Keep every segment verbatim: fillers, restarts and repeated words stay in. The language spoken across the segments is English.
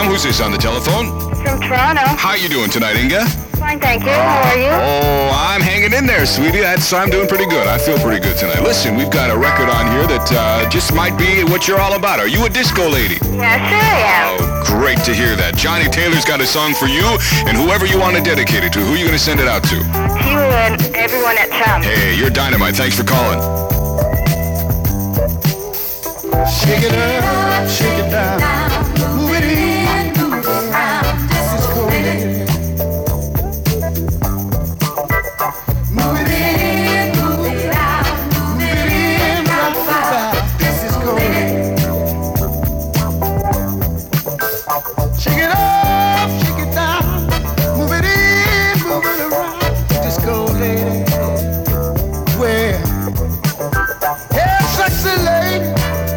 Tom, who's this on the telephone? From Toronto. How you doing tonight, Inga? Fine, thank you. How are you? Oh, I'm hanging in there, sweetie. That's, I'm doing pretty good. I feel pretty good tonight. Listen, we've got a record on here that uh, just might be what you're all about. Are you a disco lady? Yes, sir, I am. Oh, great to hear that. Johnny Taylor's got a song for you, and whoever you want to dedicate it to, who are you going to send it out to? To you and everyone at Chum. Hey, you're dynamite. Thanks for calling. Shake it up, shake it down, move it in, move it around, this is cool. Move it in, move it out, move it in, rock it out, this is cool. Shake it up, shake it down, move it in, move it around, disco lady. Well, yeah, sexy lady.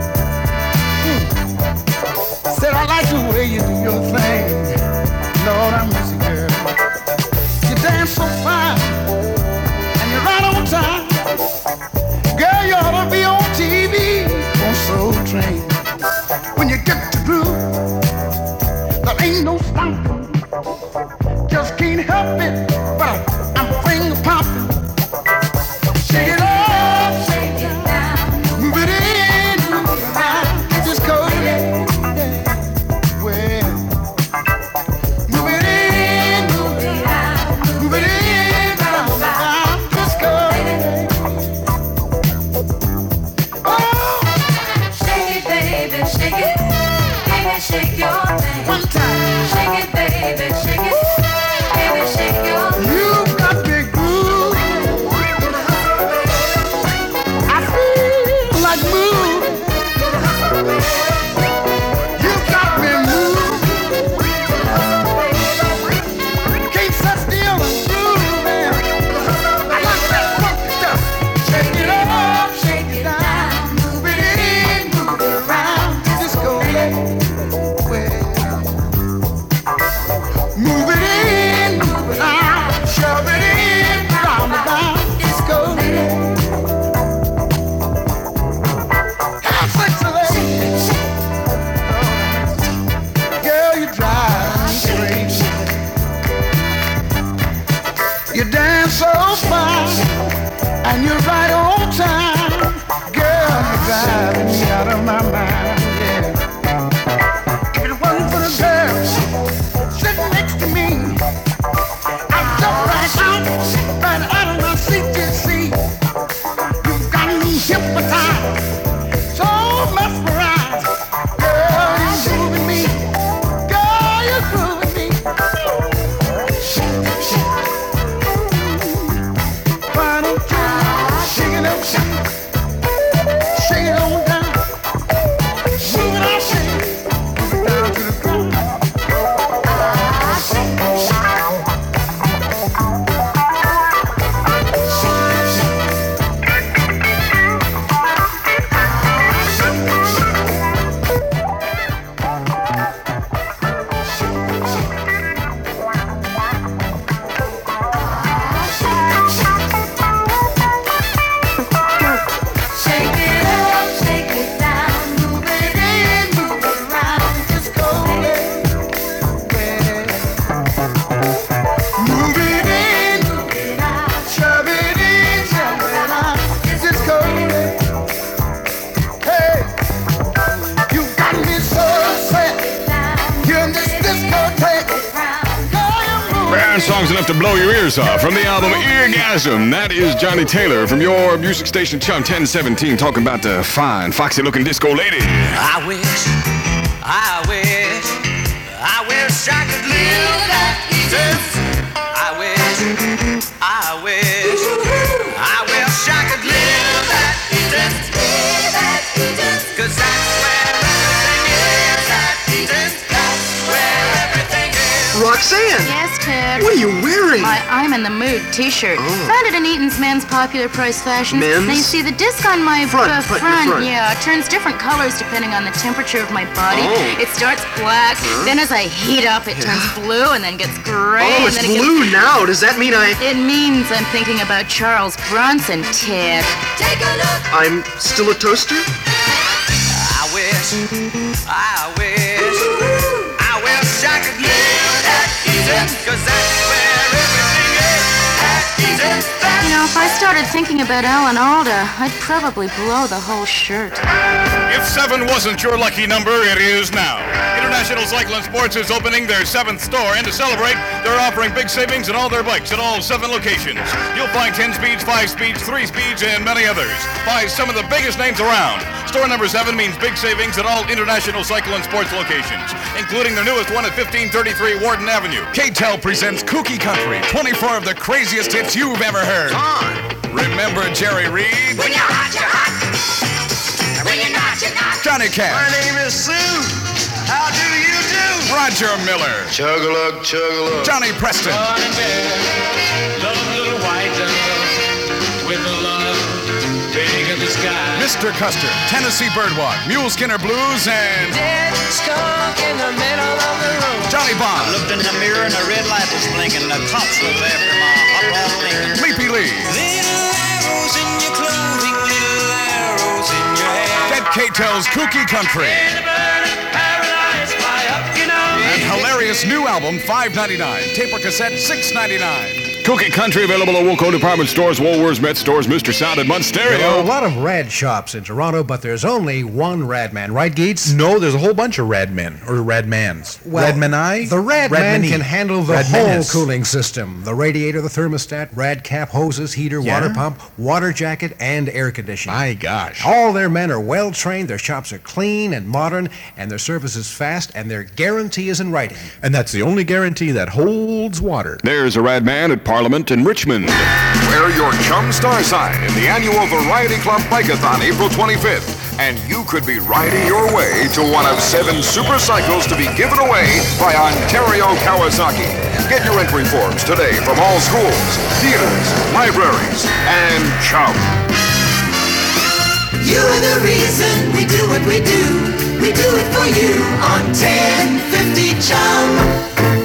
Said I like the way you do your thing. Lord, I miss you, girl. You dance so fine, and you're right on time. Girl, you ought to be on T V, on Soul Train. When you get to groove, there ain't no stopping. Just can't help it, but I'm finger popping. Shake it up, shake it down, move it in, move it out, just go. Shake your thing. One time. Shake it, baby. Shake it. Baby, shake your thing. You got me groove. I feel like moving. You got me moving. Can't sit still and grooving. I like that funky stuff. Shake it up, shake it down, move it in, move it around, disco lady. Move it in, move it out, shove it in, round and round, disco lady. Have sex, lady. Girl, you drive me crazy. You dance so fine, and you're right on time. Girl, you're driving me out of my mind, yeah. If it wasn't for the girls sitting next to me, I'd jump right out, right out of my seat, you see. You've got me hypnotized, so mesmerized. Girl, you're moving me. Girl, you're grooving me. Why don't you shake it up, shake it, shake it on down. Move it out, shake it, move it down to the ground. Shake it up, shake it down, move it in, move it around, just go away. Move it in, Move it out, shove it in, shove it out, disco lady. Hey, you got me so upset. down, You're in this discotheque. round. Girl, you're moving. Brand songs enough to blow your ears off from the album Eargasm. That is Johnny Taylor from your music station Chum ten seventeen, talking about the fine, foxy-looking disco lady. I wish, I wish, I wish I could live that easy. I wish, I wish, I wish I could live that easy. Cause that's where everything is, that easy. That's where everything is. Roxanne! Yes, Ted. What are you wearing? My I'm in the mood t-shirt. Oh. Found it in Eaton's men's popular price fashion. Men's? Now you see the disc on my Front, uh, front, your front. yeah, turns different colors depending on the temperature of my body. Oh. It starts black, then as I heat up, it turns blue and then gets gray. Oh, and it's then it blue now. Does that mean I... Gets... It means I'm thinking about Charles Bronson, Ted. Take a look. I'm still a toaster? I wish, I wish, I wish 'cause that's where everything is at easy. You know, if I started thinking about Alan Alda, I'd probably blow the whole shirt. If seven wasn't your lucky number, it is now. International Cycling Sports is opening their seventh store, and to celebrate, they're offering big savings on all their bikes at all seven locations. You'll find ten speeds, five speeds, three speeds, and many others. Buy some of the biggest names around. Store number seven means big savings at all International Cycling Sports locations, including their newest one at fifteen thirty-three Warden Avenue. K-Tel presents Kooky Country, twenty-four of the craziest hits you've ever heard. Remember Jerry Reed? When you're hot, you're hot. When you're not, you're not. Johnny Cash. My name is Sue. How do you do? Roger Miller. Chug-a-lug, chug-a-lug. Johnny Preston. Morning bear, love little white dove with a love big in the sky. Mister Custer, Tennessee Birdwalk, Mule Skinner Blues, and Dead skunk in the middle of the road. Johnny Bond. Looked in the mirror and the red light was blinking. The cops was after my hot rod Lincoln. Leapy Lee. Little arrows in your clothing, little arrows in your hair. Get K-Tel's Kooky Country. Paradise, fly up, you know. And hilarious new album, five ninety-nine. Tape or cassette, six ninety-nine. Kooky Country available at Woolco Department Stores, Woolworths, Met Stores, Mister Sound, and Munn There are a Stereo. lot of rad shops in Toronto, but there's only one rad man, right, Geets? No, there's a whole bunch of rad men, or rad mans. Well, rad man The rad man Radmani. can handle the Rad whole menace. cooling system. The radiator, the thermostat, rad cap, hoses, heater, Yeah? water pump, water jacket, and air conditioning. My gosh. All their men are well trained, their shops are clean and modern, and their service is fast, and their guarantee is in writing. And that's the only guarantee that holds water. There's a rad man at Parliament in Richmond. Wear your Chum Star sign in the annual Variety Club Bike-a-thon April twenty-fifth, and you could be riding your way to one of seven supercycles to be given away by Ontario Kawasaki. Get your entry forms today from all schools, theaters, libraries, and Chum. You are the reason we do what we do. We do it for you on ten fifty Chum.